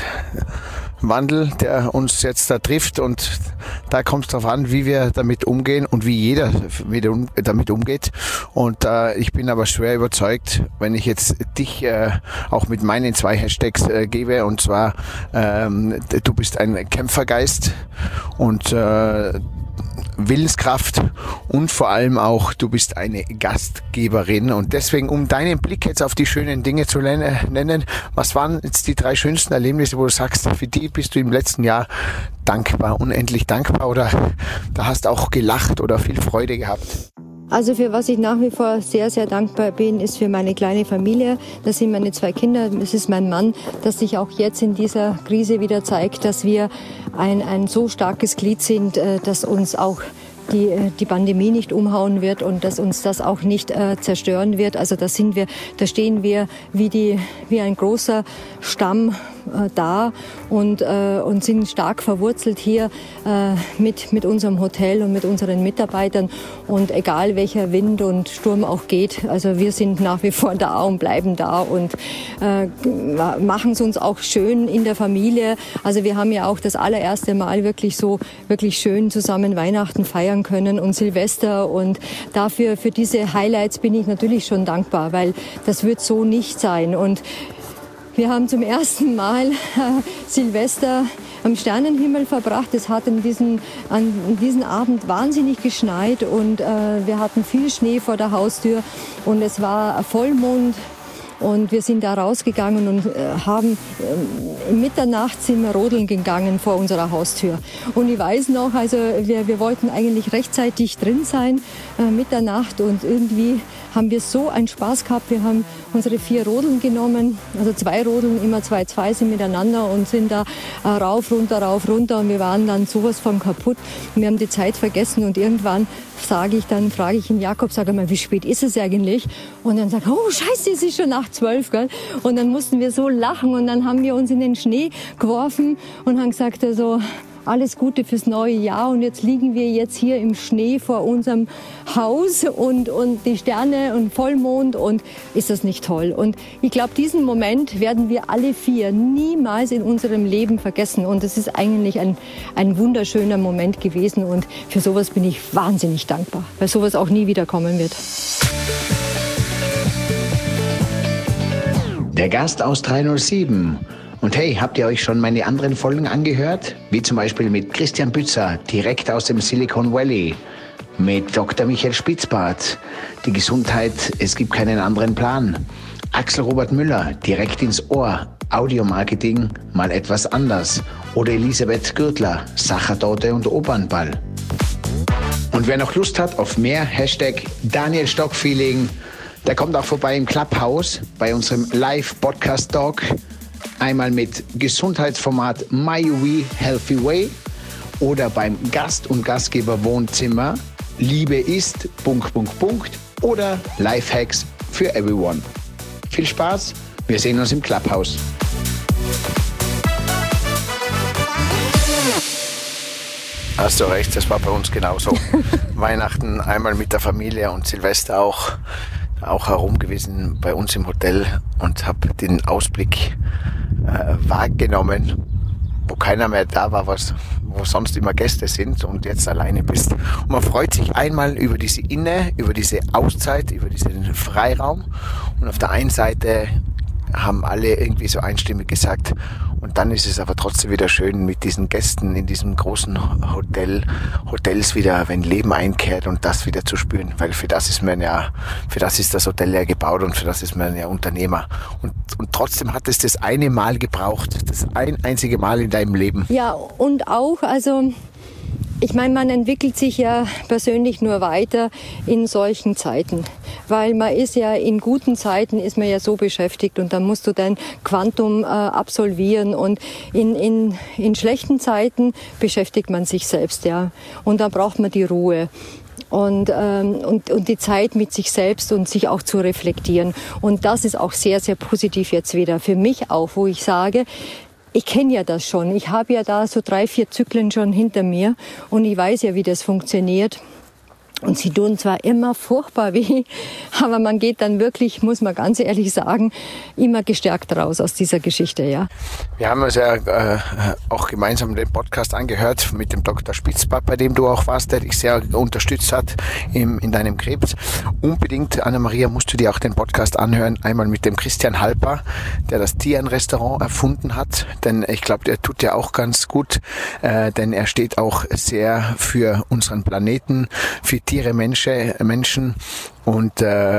Zeitwandel, der uns jetzt da trifft und da kommt es darauf an, wie wir damit umgehen und wie jeder damit umgeht. Und äh, ich bin aber schwer überzeugt, wenn ich jetzt dich äh, auch mit meinen zwei Hashtags äh, gebe, und zwar ähm, du bist ein Kämpfergeist und äh, Willenskraft und vor allem auch, du bist eine Gastgeberin. Und deswegen, um deinen Blick jetzt auf die schönen Dinge zu nennen, was waren jetzt die drei schönsten Erlebnisse, wo du sagst, für die bist du im letzten Jahr dankbar, unendlich dankbar oder da hast auch gelacht oder viel Freude gehabt? Also für was ich nach wie vor sehr, sehr dankbar bin, ist für meine kleine Familie. Das sind meine zwei Kinder, das ist mein Mann, dass sich auch jetzt in dieser Krise wieder zeigt, dass wir ein, ein so starkes Glied sind, dass uns auch die, die Pandemie nicht umhauen wird und dass uns das auch nicht äh, zerstören wird. Also da sind wir, da stehen wir wie die, wie ein großer Stamm äh, da und, äh, und sind stark verwurzelt hier äh, mit, mit unserem Hotel und mit unseren Mitarbeitern. Und egal welcher Wind und Sturm auch geht, also wir sind nach wie vor da und bleiben da und äh, machen es uns auch schön in der Familie. Also wir haben ja auch das allererste Mal wirklich so, wirklich schön zusammen Weihnachten feiern können und Silvester, und dafür, für diese Highlights bin ich natürlich schon dankbar, weil das wird so nicht sein. Und wir haben zum ersten Mal äh, Silvester am Sternenhimmel verbracht. Es hat an diesem, an diesem Abend wahnsinnig geschneit und äh, wir hatten viel Schnee vor der Haustür und es war Vollmond. Und wir sind da rausgegangen und äh, haben äh, um Mitternacht sind wir rodeln gegangen vor unserer Haustür. Und ich weiß noch, also wir, wir wollten eigentlich rechtzeitig drin sein, äh, Mitternacht, und irgendwie haben wir so einen Spaß gehabt. Wir haben unsere vier Rodeln genommen, also zwei Rodeln, immer zwei, zwei sind miteinander und sind da äh, rauf, runter, rauf, runter, und wir waren dann sowas von kaputt. Und wir haben die Zeit vergessen und irgendwann sage ich dann, frage ich ihn Jakob, sage mal, wie spät ist es eigentlich? Und dann sagt er, oh Scheiße, es ist schon nach zwölf, gell? Und dann mussten wir so lachen und dann haben wir uns in den Schnee geworfen und haben gesagt, also alles Gute fürs neue Jahr, und jetzt liegen wir jetzt hier im Schnee vor unserem Haus und, und die Sterne und Vollmond, und ist das nicht toll? Und ich glaube, diesen Moment werden wir alle vier niemals in unserem Leben vergessen, und es ist eigentlich ein, ein wunderschöner Moment gewesen, und für sowas bin ich wahnsinnig dankbar, weil sowas auch nie wieder kommen wird. Der Gast aus drei null sieben. Und hey, habt ihr euch schon meine anderen Folgen angehört? Wie zum Beispiel mit Christian Bützer, direkt aus dem Silicon Valley. Mit Doktor Michael Spitzbart, die Gesundheit, es gibt keinen anderen Plan. Axel Robert Müller, direkt ins Ohr, Audiomarketing, mal etwas anders. Oder Elisabeth Gürtler, Sachertorte und Opernball. Und wer noch Lust hat auf mehr, Hashtag Daniel Stock Feeling, der kommt auch vorbei im Clubhouse bei unserem Live-Podcast-Talk. Einmal mit Gesundheitsformat MyUV Healthy Way oder beim Gast- und Gastgeber-Wohnzimmer Liebe ist... Punkt, Punkt, Punkt oder Lifehacks für everyone. Viel Spaß, wir sehen uns im Clubhouse. Hast du recht, das war bei uns genauso. Weihnachten einmal mit der Familie und Silvester auch, auch herum gewesen bei uns im Hotel und habe den Ausblick äh, wahrgenommen, wo keiner mehr da war, was, wo sonst immer Gäste sind und jetzt alleine bist. Und man freut sich einmal über diese Inne, über diese Auszeit, über diesen Freiraum. Und auf der einen Seite haben alle irgendwie so einstimmig gesagt, und dann ist es aber trotzdem wieder schön mit diesen Gästen in diesem großen Hotel, Hotels wieder, wenn Leben einkehrt, und das wieder zu spüren, weil für das ist man ja, für das ist das Hotel ja gebaut und für das ist man ja Unternehmer. Und, und trotzdem hat es das eine Mal gebraucht, das ein einzige Mal in deinem Leben. Ja, und auch, also ich meine, man entwickelt sich ja persönlich nur weiter in solchen Zeiten, weil man ist ja in guten Zeiten ist man ja so beschäftigt und dann musst du dein Quantum äh, absolvieren, und in, in, in schlechten Zeiten beschäftigt man sich selbst, ja, und dann braucht man die Ruhe. Und, ähm, und, und die Zeit mit sich selbst und sich auch zu reflektieren. Und das ist auch sehr, sehr positiv jetzt wieder für mich auch, wo ich sage, ich kenne ja das schon. Ich habe ja da so drei, vier Zyklen schon hinter mir und ich weiß ja, wie das funktioniert. Und sie tun zwar immer furchtbar weh, aber man geht dann wirklich, muss man ganz ehrlich sagen, immer gestärkt raus aus dieser Geschichte, ja. Wir haben uns ja äh, auch gemeinsam den Podcast angehört mit dem Doktor Spitzbart, bei dem du auch warst, der dich sehr unterstützt hat im, in deinem Krebs. Unbedingt, Anna-Maria, musst du dir auch den Podcast anhören, einmal mit dem Christian Halper, der das Tieren-Restaurant erfunden hat, denn ich glaube, der tut ja auch ganz gut, äh, denn er steht auch sehr für unseren Planeten, für Tiere, Menschen, Menschen und, äh,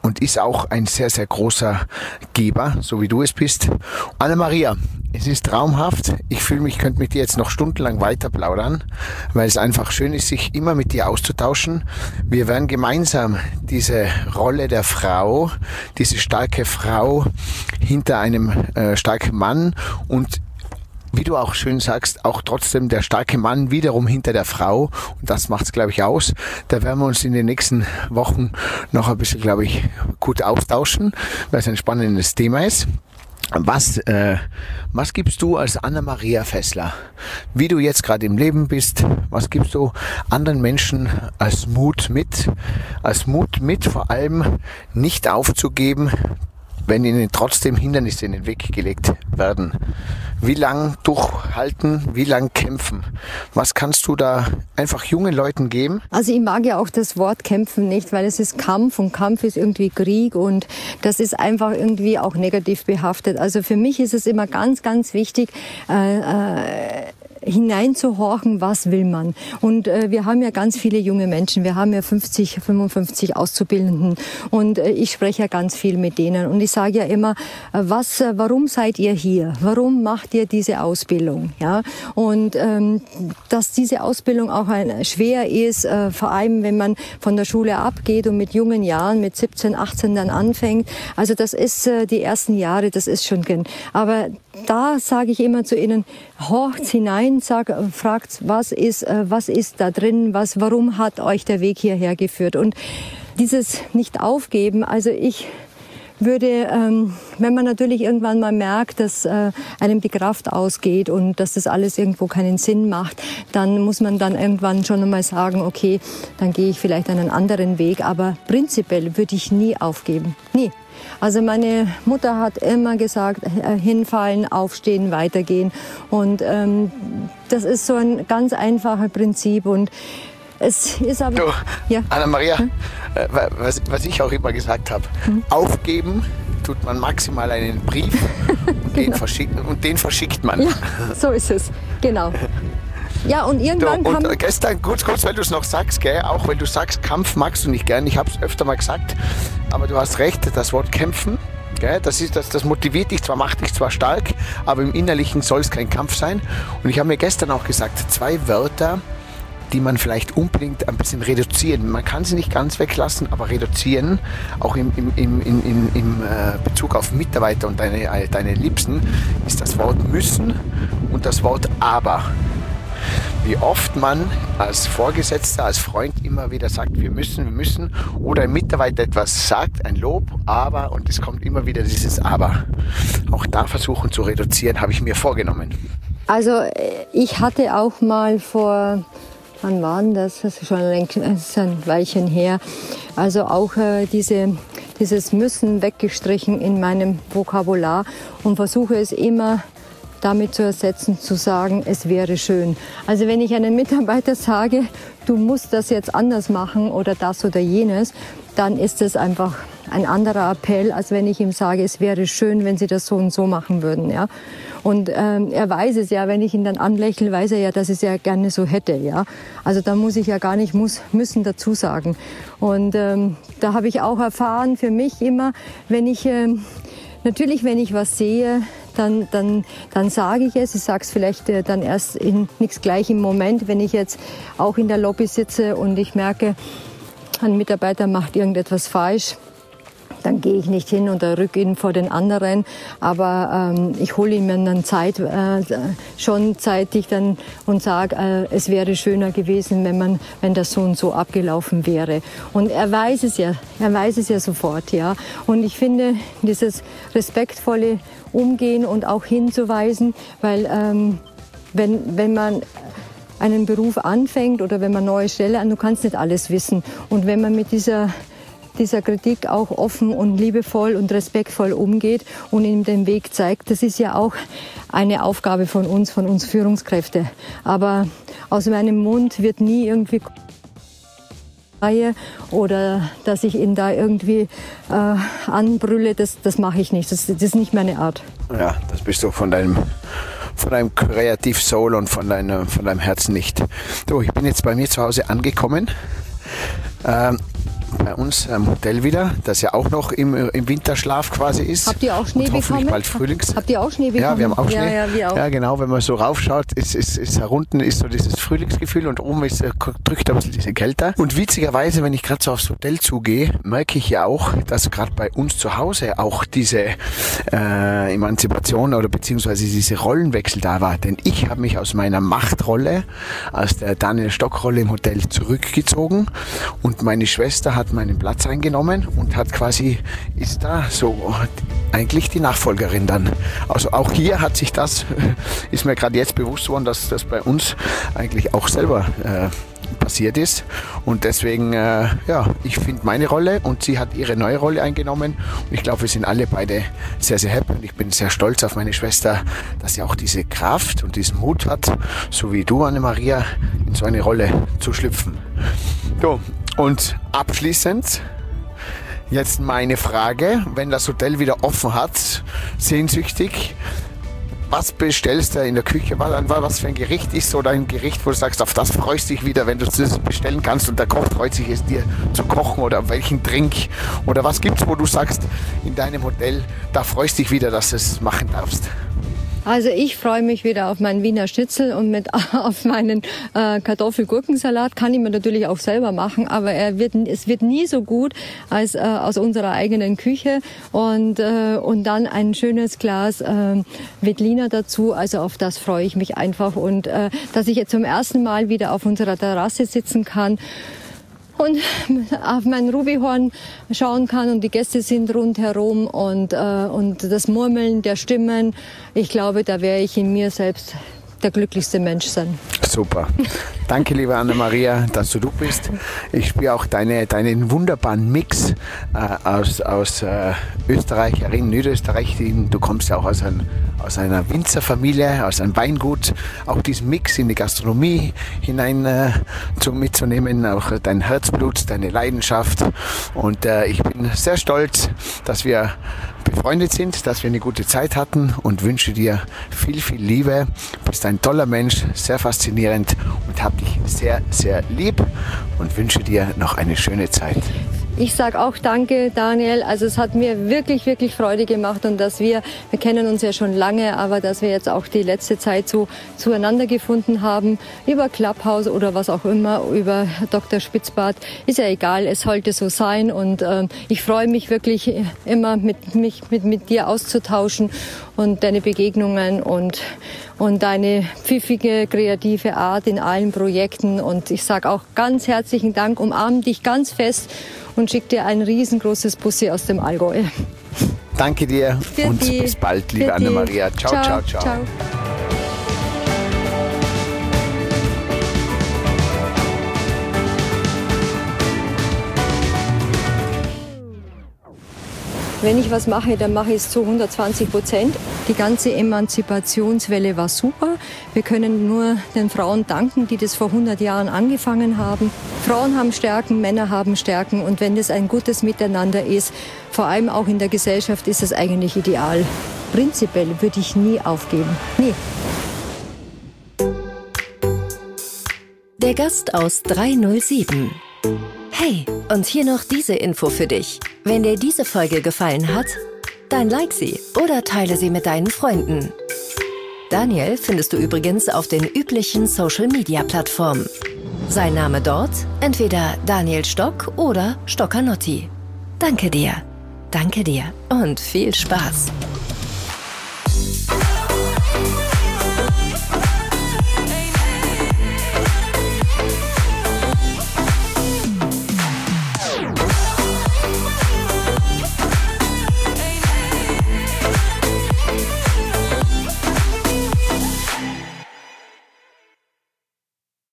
und ist auch ein sehr, sehr großer Geber, so wie du es bist. Anna-Maria, es ist traumhaft. Ich fühle mich, könnte mit dir jetzt noch stundenlang weiter plaudern, weil es einfach schön ist, sich immer mit dir auszutauschen. Wir werden gemeinsam diese Rolle der Frau, diese starke Frau hinter einem äh, starken Mann und wie du auch schön sagst, auch trotzdem der starke Mann wiederum hinter der Frau. Und das macht es, glaube ich, aus. Da werden wir uns in den nächsten Wochen noch ein bisschen, glaube ich, gut austauschen, weil es ein spannendes Thema ist. Was, äh, was gibst du als Anna-Maria Fessler, wie du jetzt gerade im Leben bist, was gibst du anderen Menschen als Mut mit, als Mut mit vor allem nicht aufzugeben, wenn ihnen trotzdem Hindernisse in den Weg gelegt werden? Wie lang durchhalten, wie lang kämpfen? Was kannst du da einfach jungen Leuten geben? Also ich mag ja auch das Wort kämpfen nicht, weil es ist Kampf und Kampf ist irgendwie Krieg und das ist einfach irgendwie auch negativ behaftet. Also für mich ist es immer ganz, ganz wichtig, äh, äh, hineinzuhorchen, was will man. Und äh, wir haben ja ganz viele junge Menschen. Wir haben ja fünfzig, fünfundfünfzig Auszubildenden und äh, ich spreche ja ganz viel mit denen. Und ich sage ja immer, äh, was, äh, warum seid ihr hier? Warum macht ihr diese Ausbildung? Ja? Und ähm, dass diese Ausbildung auch ein, schwer ist, äh, vor allem wenn man von der Schule abgeht und mit jungen Jahren, mit siebzehn, achtzehn dann anfängt. Also das ist äh, die ersten Jahre, das ist schon gern. Aber da sage ich immer zu ihnen, horcht hinein, sag, fragt, was ist, äh, was ist da drin, was, warum hat euch der Weg hierher geführt? Und dieses nicht aufgeben, also ich würde, ähm, wenn man natürlich irgendwann mal merkt, dass äh, einem die Kraft ausgeht und dass das alles irgendwo keinen Sinn macht, dann muss man dann irgendwann schon einmal sagen, okay, dann gehe ich vielleicht einen anderen Weg, aber prinzipiell würde ich nie aufgeben, nie. Also meine Mutter hat immer gesagt, hinfallen, aufstehen, weitergehen. Und ähm, das ist so ein ganz einfaches Prinzip. Und es ist aber... Du, ja. Anna-Maria, hm? äh, was, was ich auch immer gesagt habe, hm? Aufgeben tut man maximal einen Brief und, den, genau. verschickt, und den verschickt man. Ja, so ist es, genau. Ja, und irgendwann du, und kam... gestern, kurz, kurz, weil du es noch sagst, gell, auch wenn du sagst, Kampf magst du nicht gern, ich habe es öfter mal gesagt, aber du hast recht, das Wort kämpfen, gell, das, ist, das, das motiviert dich zwar, macht dich zwar stark, aber im Innerlichen soll es kein Kampf sein. Und ich habe mir gestern auch gesagt, zwei Wörter, die man vielleicht unbedingt ein bisschen reduzieren. Man kann sie nicht ganz weglassen, aber reduzieren, auch im, im, im, im, im Bezug auf Mitarbeiter und deine, deine Liebsten, ist das Wort müssen und das Wort aber. Wie oft man als Vorgesetzter, als Freund immer wieder sagt, wir müssen, wir müssen, oder ein Mitarbeiter etwas sagt, ein Lob, aber, und es kommt immer wieder dieses Aber. Auch da versuchen zu reduzieren, habe ich mir vorgenommen. Also ich hatte auch mal vor, wann war denn das? Das ist schon ein, das ist ein Weilchen her. Also auch äh, diese, dieses Müssen weggestrichen in meinem Vokabular und versuche es immer damit zu ersetzen, zu sagen, es wäre schön. Also wenn ich einem Mitarbeiter sage, du musst das jetzt anders machen oder das oder jenes, dann ist es einfach ein anderer Appell, als wenn ich ihm sage, es wäre schön, wenn Sie das so und so machen würden. Ja? Und ähm, er weiß es ja, wenn ich ihn dann anlächle, weiß er ja, dass ich es ja gerne so hätte. Ja? Also da muss ich ja gar nicht muss, müssen dazu sagen. Und ähm, da habe ich auch erfahren für mich immer, wenn ich, ähm, natürlich wenn ich was sehe, Dann, dann, dann sage ich es. Ich sage es vielleicht äh, dann erst in nichts gleich im Moment, wenn ich jetzt auch in der Lobby sitze und ich merke, ein Mitarbeiter macht irgendetwas falsch. Dann gehe ich nicht hin und rücke ihn vor den anderen, aber ähm, ich hole ihm dann Zeit, äh, schon zeitig dann und sage, äh, es wäre schöner gewesen, wenn man, wenn das so und so abgelaufen wäre. Und er weiß es ja, er weiß es ja sofort, ja. Und ich finde dieses respektvolle Umgehen und auch hinzuweisen, weil ähm, wenn wenn man einen Beruf anfängt oder wenn man eine neue Stelle an, du kannst nicht alles wissen. Und wenn man mit dieser dieser Kritik auch offen und liebevoll und respektvoll umgeht und ihm den Weg zeigt. Das ist ja auch eine Aufgabe von uns, von uns Führungskräfte. Aber aus meinem Mund wird nie irgendwie oder dass ich ihn da irgendwie äh, anbrülle, das, das mache ich nicht. Das, das ist nicht meine Art. Ja, das bist du von deinem von deinem Kreativ Soul und von deinem, von deinem Herzen nicht. Du, ich bin jetzt bei mir zu Hause angekommen. Ähm, bei uns am Hotel wieder, das ja auch noch im, im Winterschlaf quasi ist. Habt ihr auch Schnee und bekommen? Bald Frühlings. Habt ihr auch Schnee bekommen? Ja, wir haben auch Schnee. Ja, ja, wir auch. Ja, genau, wenn man so raufschaut, ist, ist, ist unten ist so dieses Frühlingsgefühl und oben ist, drückt ein bisschen diese Kälte. Und witzigerweise, wenn ich gerade so aufs Hotel zugehe, merke ich ja auch, dass gerade bei uns zu Hause auch diese äh, Emanzipation oder beziehungsweise diese Rollenwechsel da war. Denn ich habe mich aus meiner Machtrolle, aus der Daniel Stock-Rolle im Hotel zurückgezogen und meine Schwester hat meinen Platz eingenommen und hat quasi, ist da so eigentlich die Nachfolgerin dann. Also auch hier hat sich das, ist mir gerade jetzt bewusst worden, dass das bei uns eigentlich auch selber äh, passiert ist und deswegen, äh, ja, ich finde meine Rolle und sie hat ihre neue Rolle eingenommen und ich glaube, wir sind alle beide sehr, sehr happy und ich bin sehr stolz auf meine Schwester, dass sie auch diese Kraft und diesen Mut hat, so wie du, Anne-Maria, in so eine Rolle zu schlüpfen. So, und abschließend jetzt meine Frage, wenn das Hotel wieder offen hat, sehnsüchtig, was bestellst du in der Küche? Was für ein Gericht ist so dein Gericht, wo du sagst, auf das freust du dich wieder, wenn du es bestellen kannst und der Koch freut sich, es dir zu kochen oder welchen Drink? Oder was gibt es, wo du sagst, in deinem Hotel, da freust du dich wieder, dass du es machen darfst? Also ich freue mich wieder auf meinen Wiener Schnitzel und mit auf meinen äh, Kartoffel-Gurkensalat. Kann ich mir natürlich auch selber machen, aber er wird, es wird nie so gut als äh, aus unserer eigenen Küche. Und, äh, und dann ein schönes Glas äh, Veltliner dazu. Also auf das freue ich mich einfach. Und äh, dass ich jetzt zum ersten Mal wieder auf unserer Terrasse sitzen kann und auf mein Rubyhorn schauen kann und die Gäste sind rundherum und, äh, und das Murmeln der Stimmen, ich glaube, da wäre ich in mir selbst der glücklichste Mensch sein. Super. Danke, liebe Anne-Maria, dass du du bist. Ich spüre auch deine, deinen wunderbaren Mix äh, aus, aus äh, Österreicherin, Niederösterreich. Du kommst ja auch aus, ein, aus einer Winzerfamilie, aus einem Weingut. Auch diesen Mix in die Gastronomie hinein äh, zu, mitzunehmen, auch dein Herzblut, deine Leidenschaft. Und äh, ich bin sehr stolz, dass wir befreundet sind, dass wir eine gute Zeit hatten und wünsche dir viel, viel Liebe. Du bist ein toller Mensch, sehr faszinierend und habe dich sehr, sehr lieb und wünsche dir noch eine schöne Zeit. Ich sage auch danke, Daniel. Also es hat mir wirklich, wirklich Freude gemacht und dass wir, wir kennen uns ja schon lange, aber dass wir jetzt auch die letzte Zeit so zueinander gefunden haben, über Clubhouse oder was auch immer, über Doktor Spitzbart, ist ja egal, es sollte so sein und äh, ich freue mich wirklich immer mit, mich mit, mit dir auszutauschen und deine Begegnungen und, und deine pfiffige, kreative Art in allen Projekten und ich sage auch ganz herzlichen Dank, umarme dich ganz fest und schicke dir ein riesengroßes Bussi aus dem Allgäu. Danke dir Für und die. bis bald, liebe Für Anne-Maria. Ciao, ciao, ciao, ciao. ciao. Wenn ich was mache, dann mache ich es zu hundertzwanzig Prozent. Die ganze Emanzipationswelle war super. Wir können nur den Frauen danken, die das vor hundert Jahren angefangen haben. Frauen haben Stärken, Männer haben Stärken. Und wenn das ein gutes Miteinander ist, vor allem auch in der Gesellschaft, ist es eigentlich ideal. Prinzipiell würde ich nie aufgeben. Nie. Der Gast aus dreihundertsieben. Hey, und hier noch diese Info für dich. Wenn dir diese Folge gefallen hat, dann like sie oder teile sie mit deinen Freunden. Daniel findest du übrigens auf den üblichen Social-Media-Plattformen. Sein Name dort entweder Daniel Stock oder Stoccanotti. Danke dir, danke dir und viel Spaß.